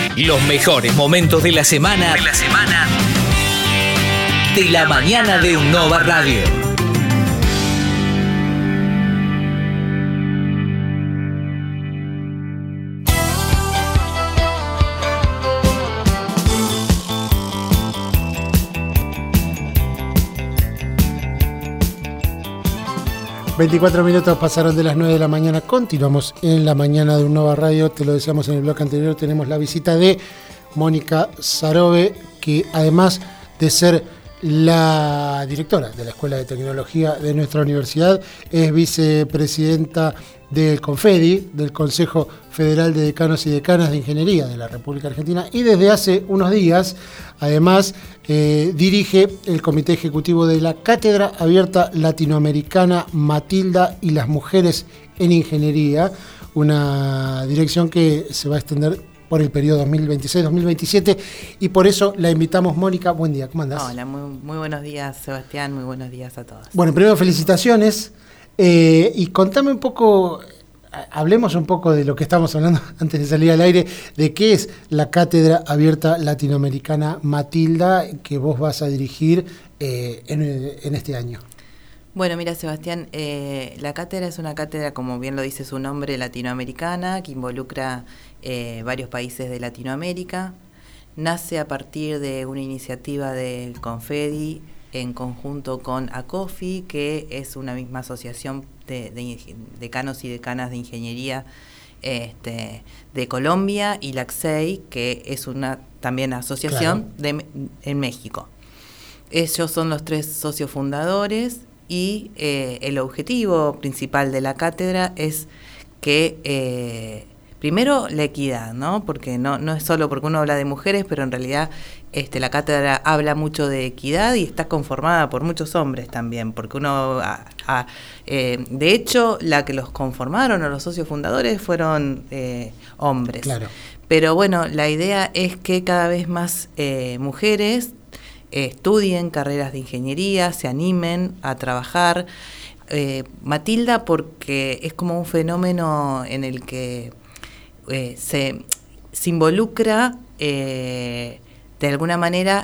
Los mejores momentos de la semana. De la mañana de Nova Radio. ...24 pasaron de las 9 de la mañana... ...continuamos en la mañana de Nova Radio... ...te lo decíamos en el bloque anterior... ...tenemos la visita de Mónica Sarobe... ...que además de ser la directora... ...de la Escuela de Tecnología de nuestra universidad... ...es vicepresidenta del CONFEDI... ...del Consejo Federal de Decanos y Decanas de Ingeniería... ...de la República Argentina... ...y desde hace unos días... Además, dirige el Comité Ejecutivo de la Cátedra Abierta Latinoamericana Matilda y las Mujeres en Ingeniería, una dirección que se va a extender por el periodo 2026-2027 y por eso la invitamos. Mónica, buen día, ¿cómo andás? Hola, muy buenos días, Sebastián, muy buenos días a todos. Bueno, primero felicitaciones y contame un poco... Hablemos un poco de lo que estamos hablando antes de salir al aire, de qué es la Cátedra Abierta Latinoamericana Matilda que vos vas a dirigir en este año. Bueno, mira, Sebastián, la cátedra es una cátedra, como bien lo dice su nombre, latinoamericana, que involucra varios países de Latinoamérica. Nace a partir de una iniciativa del CONFEDI en conjunto con ACOFI, que es una misma asociación de decanos y decanas de ingeniería de Colombia, y la ACSEI, que es una también asociación en México. Ellos son los tres socios fundadores y el objetivo principal de la cátedra es que primero la equidad, ¿no? Porque no es solo porque uno habla de mujeres, pero en realidad la cátedra habla mucho de equidad y está conformada por muchos hombres también, porque uno, de hecho, la que los conformaron o los socios fundadores fueron hombres. Claro. Pero bueno, la idea es que cada vez más mujeres estudien carreras de ingeniería, se animen a trabajar. Matilda, porque es como un fenómeno en el que se involucra de alguna manera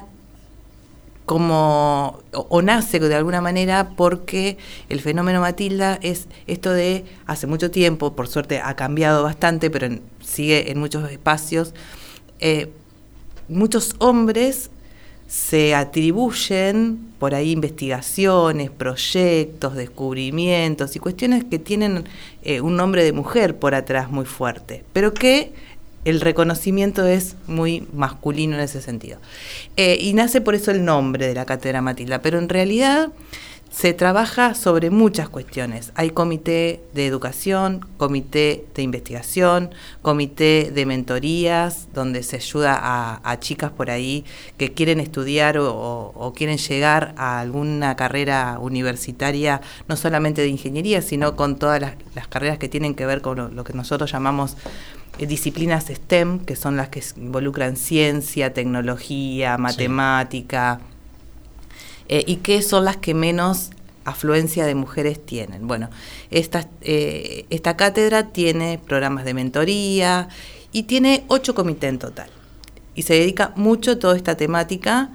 como o nace de alguna manera porque el fenómeno Matilda es esto de hace mucho tiempo, por suerte ha cambiado bastante, pero sigue en muchos espacios, muchos hombres se atribuyen por ahí investigaciones, proyectos, descubrimientos y cuestiones que tienen un nombre de mujer por atrás muy fuerte, pero que el reconocimiento es muy masculino en ese sentido. Y nace por eso el nombre de la Cátedra Matilda, pero en realidad se trabaja sobre muchas cuestiones. Hay comité de educación, comité de investigación, comité de mentorías, donde se ayuda a chicas por ahí que quieren estudiar o quieren llegar a alguna carrera universitaria, no solamente de ingeniería, sino con todas las carreras que tienen que ver con lo que nosotros llamamos disciplinas STEM, que son las que involucran ciencia, tecnología, matemática, y que son las que menos afluencia de mujeres tienen. Bueno, esta cátedra tiene programas de mentoría y tiene 8 comités en total. Y se dedica mucho a toda esta temática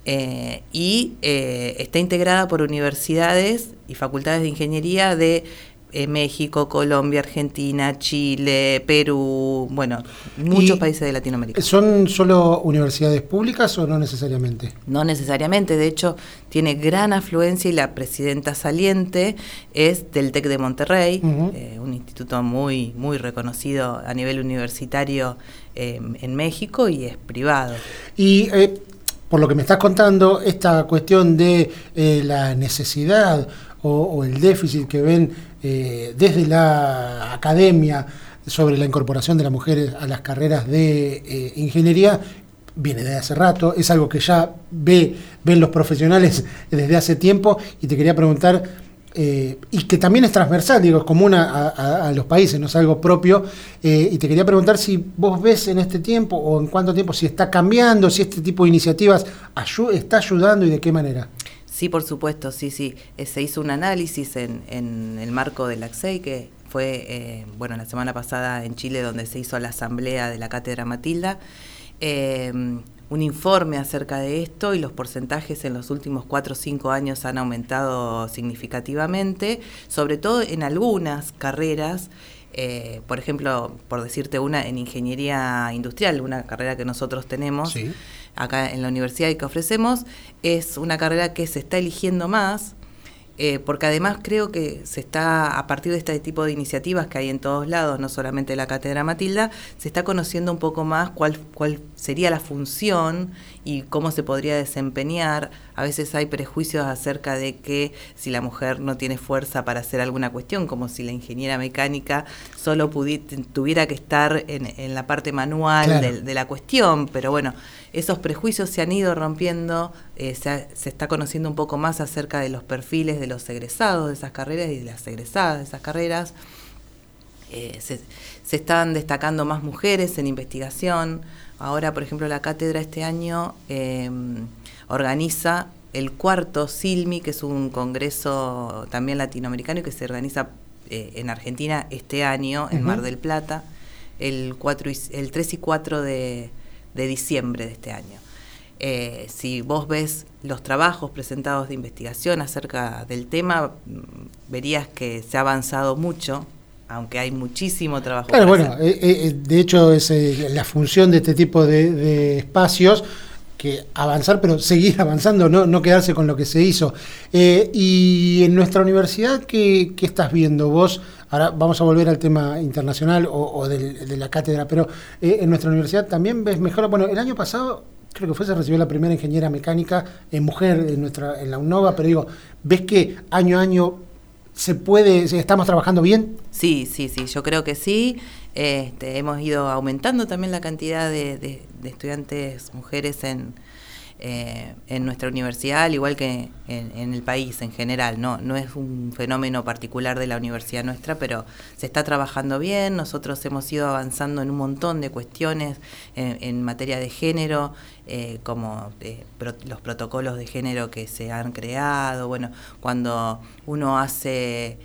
y está integrada por universidades y facultades de ingeniería de México, Colombia, Argentina, Chile, Perú, bueno, muchos países de Latinoamérica. ¿Son solo universidades públicas o no necesariamente? No necesariamente, de hecho tiene gran afluencia y la presidenta saliente es del TEC de Monterrey, un instituto muy reconocido a nivel universitario en México y es privado. Y por lo que me estás contando, esta cuestión de la necesidad o el déficit que ven desde la academia sobre la incorporación de las mujeres a las carreras de ingeniería viene de hace rato, es algo que ya ven los profesionales desde hace tiempo, y te quería preguntar, y que también es transversal, digo, es común a los países, no es algo propio, y te quería preguntar si vos ves en este tiempo o en cuánto tiempo, si está cambiando, si este tipo de iniciativas está ayudando y de qué manera. Sí, por supuesto, sí. Se hizo un análisis en el marco del ACSEI, que fue, la semana pasada en Chile, donde se hizo la asamblea de la Cátedra Matilda, un informe acerca de esto y los porcentajes en los últimos 4 o 5 años han aumentado significativamente, sobre todo en algunas carreras. Por ejemplo, por decirte una, en ingeniería industrial, una carrera que nosotros tenemos sí. Acá en la universidad y que ofrecemos, es una carrera que se está eligiendo más, porque además creo que se está, a partir de este tipo de iniciativas que hay en todos lados, no solamente la Cátedra Matilda, se está conociendo un poco más cuál sería la función y cómo se podría desempeñar. A veces hay prejuicios acerca de que si la mujer no tiene fuerza para hacer alguna cuestión, como si la ingeniera mecánica solo tuviera que estar en la parte manual claro. de la cuestión, pero bueno, esos prejuicios se han ido rompiendo, se está conociendo un poco más acerca de los perfiles de los egresados de esas carreras y de las egresadas de esas carreras. Se están destacando más mujeres en investigación. Ahora, por ejemplo, la cátedra este año organiza el 4º CILMI, que es un congreso también latinoamericano y que se organiza en Argentina este año, en Mar del Plata, el 3 y 4 de diciembre de este año. Si vos ves los trabajos presentados de investigación acerca del tema, verías que se ha avanzado mucho, aunque hay muchísimo trabajo. Claro, bueno, de hecho es la función de este tipo de espacios, que avanzar, pero seguir avanzando, no quedarse con lo que se hizo. Y en nuestra universidad, ¿qué estás viendo vos? Ahora vamos a volver al tema internacional o de la cátedra, pero en nuestra universidad también ves mejor. Bueno, el año pasado creo que se recibió la primera ingeniera mecánica mujer en la UNOVA, pero digo, ¿ves que año a año estamos trabajando bien? Sí, yo creo que sí. Hemos ido aumentando también la cantidad de estudiantes mujeres en nuestra universidad, al igual que en el país en general. No es un fenómeno particular de la universidad nuestra, pero se está trabajando bien. Nosotros hemos ido avanzando en un montón de cuestiones en materia de género, como los protocolos de género que se han creado. Bueno, cuando uno hace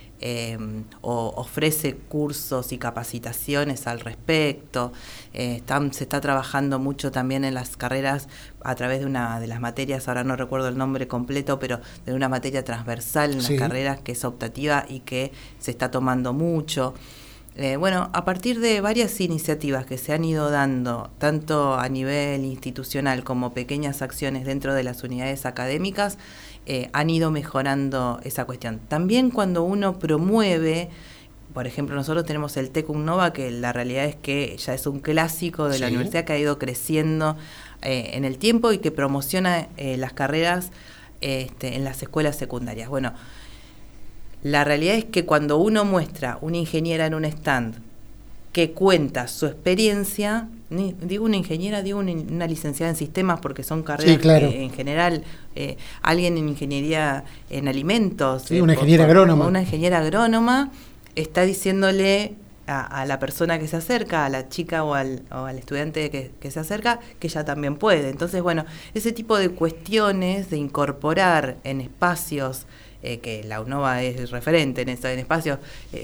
o ofrece cursos y capacitaciones al respecto, se está trabajando mucho también en las carreras a través de una de las materias, ahora no recuerdo el nombre completo, pero de una materia transversal en las carreras que es optativa y que se está tomando mucho. Bueno, a partir de varias iniciativas que se han ido dando, tanto a nivel institucional como pequeñas acciones dentro de las unidades académicas, han ido mejorando esa cuestión. También cuando uno promueve, por ejemplo, nosotros tenemos el Tecum Nova, que la realidad es que ya es un clásico de la universidad que ha ido creciendo en el tiempo y que promociona las carreras en las escuelas secundarias. Bueno, la realidad es que cuando uno muestra una ingeniera en un stand que cuenta su experiencia, digo una ingeniera, digo una licenciada en sistemas, porque son carreras que en general, alguien en ingeniería en alimentos, una ingeniera agrónoma. Una ingeniera agrónoma está diciéndole a la persona que se acerca, a la chica o al estudiante que se acerca, que ella también puede. Entonces, bueno, ese tipo de cuestiones de incorporar en espacios, que la UNOVA es referente en espacios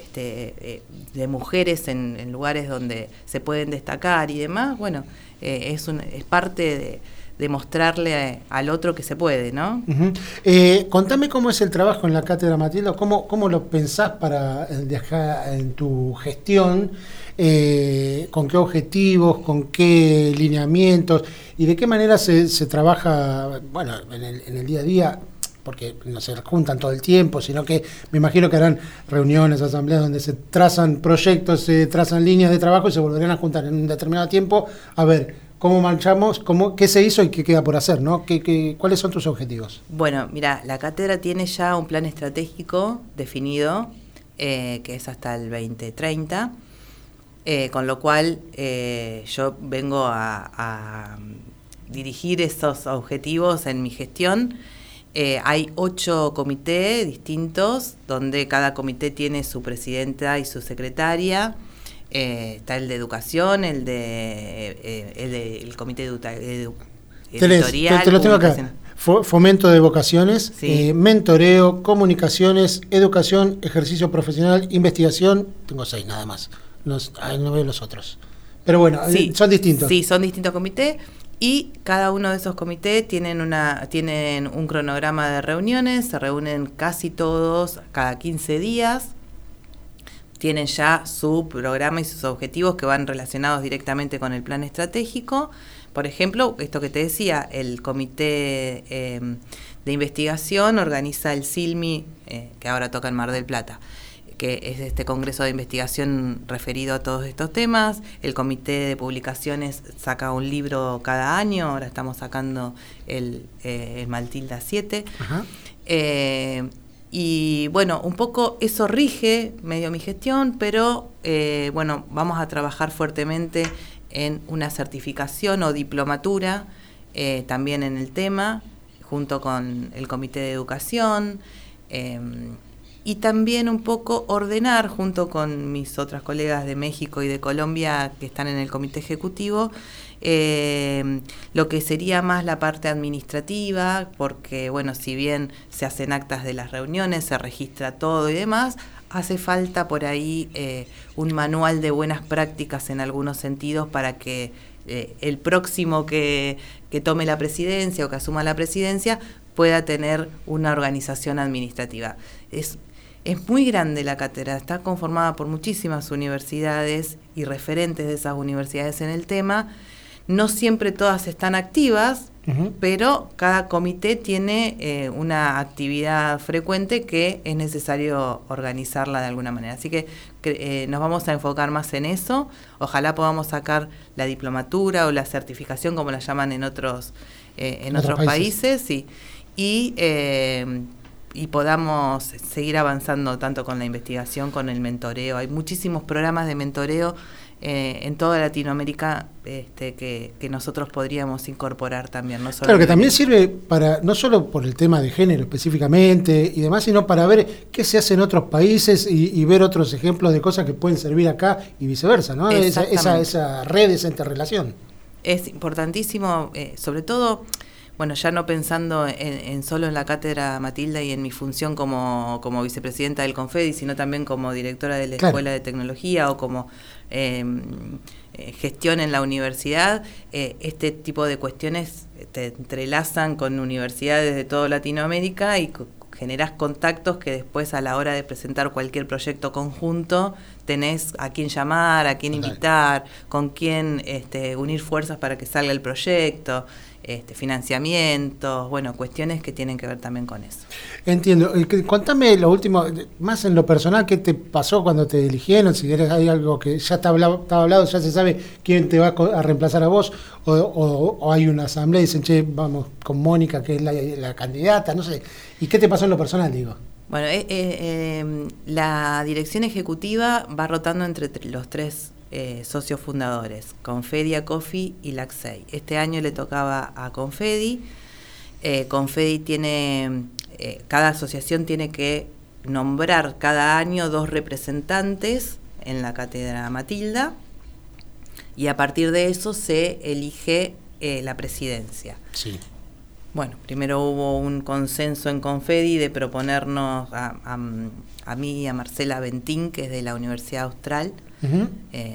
de mujeres en lugares donde se pueden destacar y demás, bueno, es parte de mostrarle al otro que se puede, ¿no? Uh-huh. Contame cómo es el trabajo en la Cátedra Matilda, cómo lo pensás para dejar en tu gestión, con qué objetivos, con qué lineamientos y de qué manera se trabaja, bueno, en el día a día, porque no se juntan todo el tiempo, sino que me imagino que harán reuniones, asambleas donde se trazan proyectos, se trazan líneas de trabajo y se volverán a juntar en un determinado tiempo a ver cómo marchamos, qué se hizo y qué queda por hacer, ¿no? ¿Cuáles son tus objetivos? Bueno, mira, la cátedra tiene ya un plan estratégico definido, que es hasta el 2030, con lo cual yo vengo a dirigir esos objetivos en mi gestión. Hay 8 comités distintos, donde cada comité tiene su presidenta y su secretaria. Está el de educación, el comité editorial. Te lo tengo acá. Fomento de vocaciones, mentoreo, comunicaciones, educación, ejercicio profesional, investigación. Tengo 6 nada más. No veo los otros. Pero bueno, Sí, son distintos. Sí, son distintos comités y cada uno de esos comités tienen un cronograma de reuniones, se reúnen casi todos cada 15 días, tienen ya su programa y sus objetivos que van relacionados directamente con el plan estratégico. Por ejemplo, esto que te decía, el comité de investigación organiza el CILMI, que ahora toca en Mar del Plata, que es este congreso de investigación referido a todos estos temas. El comité de publicaciones saca un libro cada año, ahora estamos sacando el Matilda 7. Ajá. Y bueno, un poco eso rige medio mi gestión, pero bueno, vamos a trabajar fuertemente en una certificación o diplomatura también en el tema, junto con el Comité de Educación, y también un poco ordenar, junto con mis otras colegas de México y de Colombia que están en el Comité Ejecutivo, lo que sería más la parte administrativa, porque bueno, si bien se hacen actas de las reuniones, se registra todo y demás, hace falta por ahí un manual de buenas prácticas en algunos sentidos para que el próximo que tome la presidencia o que asuma la presidencia pueda tener una organización administrativa. Es muy grande la cátedra, está conformada por muchísimas universidades y referentes de esas universidades en el tema. No siempre todas están activas, pero cada comité tiene una actividad frecuente que es necesario organizarla de alguna manera. Así que nos vamos a enfocar más en eso. Ojalá podamos sacar la diplomatura o la certificación, como la llaman en otros países, sí. Y podamos seguir avanzando tanto con la investigación, con el mentoreo. Hay muchísimos programas de mentoreo en toda Latinoamérica que nosotros podríamos incorporar también. No claro, que también sirve para, no solo por el tema de género específicamente y demás, sino para ver qué se hace en otros países y ver otros ejemplos de cosas que pueden servir acá y viceversa, ¿no? Esa red, esa interrelación. Es importantísimo, sobre todo... Bueno, ya no pensando en solo en la cátedra Matilda y en mi función como vicepresidenta del Confedi, sino también como directora de la Escuela de Tecnología o como gestión en la universidad, este tipo de cuestiones te entrelazan con universidades de toda Latinoamérica y generás contactos que después a la hora de presentar cualquier proyecto conjunto tenés a quién llamar, a quién invitar, con quién unir fuerzas para que salga el proyecto. Financiamientos, bueno, cuestiones que tienen que ver también con eso. Entiendo. Contame lo último, más en lo personal, ¿qué te pasó cuando te eligieron? Si querés, hay algo que ya estaba hablado, ya se sabe quién te va a reemplazar a vos, o hay una asamblea y dicen, che, vamos con Mónica, que es la candidata, no sé. ¿Y qué te pasó en lo personal, digo? Bueno, la dirección ejecutiva va rotando entre los tres socios fundadores, Confedi, Acofi y Laxey. Este año le tocaba a Confedi. Confedi tiene, cada asociación tiene que nombrar cada año 2 representantes en la cátedra Matilda y a partir de eso se elige la presidencia. Sí. Bueno, primero hubo un consenso en Confedi de proponernos a mí y a Marcela Bentín, que es de la Universidad Austral. Uh-huh.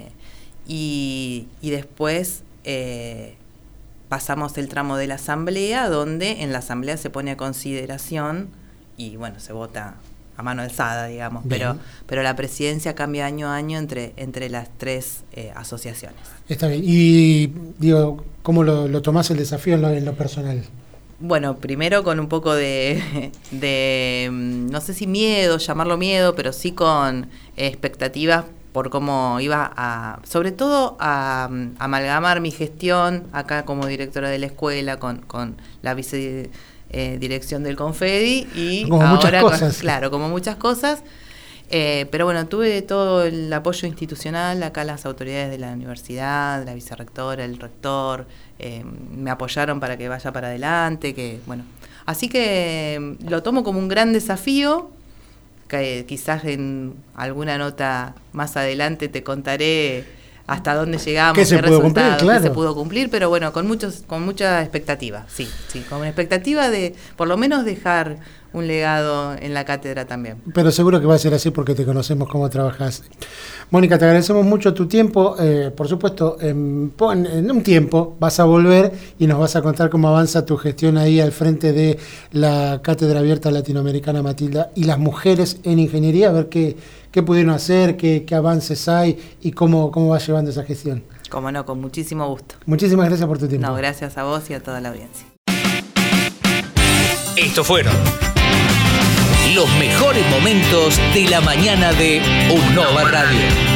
Y después pasamos el tramo de la asamblea, donde en la asamblea se pone a consideración y bueno, se vota a mano alzada, digamos, pero la presidencia cambia año a año entre las tres asociaciones. Está bien. Y digo, ¿cómo lo tomás el desafío en lo personal? Bueno, primero con un poco de no sé si miedo, llamarlo miedo, pero sí con expectativas por cómo iba sobre todo a amalgamar mi gestión acá como directora de la escuela con la vicedirección del Confedi y como ahora muchas cosas. Claro, como muchas cosas. Pero bueno, tuve todo el apoyo institucional, acá las autoridades de la universidad, la vicerrectora, el rector, me apoyaron para que vaya para adelante, que bueno, así que lo tomo como un gran desafío, que quizás en alguna nota más adelante te contaré hasta dónde llegamos, qué resultado, qué se pudo cumplir, pero bueno, con mucha expectativa, sí, con expectativa de por lo menos dejar un legado en la cátedra también. Pero seguro que va a ser así porque te conocemos cómo trabajas. Mónica, te agradecemos mucho tu tiempo. Por supuesto, en un tiempo vas a volver y nos vas a contar cómo avanza tu gestión ahí al frente de la Cátedra Abierta Latinoamericana Matilda y las mujeres en ingeniería, a ver qué pudieron hacer, qué avances hay y cómo vas llevando esa gestión. Como no, con muchísimo gusto. Muchísimas gracias por tu tiempo. No, gracias a vos y a toda la audiencia. Estos fueron los mejores momentos de la mañana de UNOVA Radio.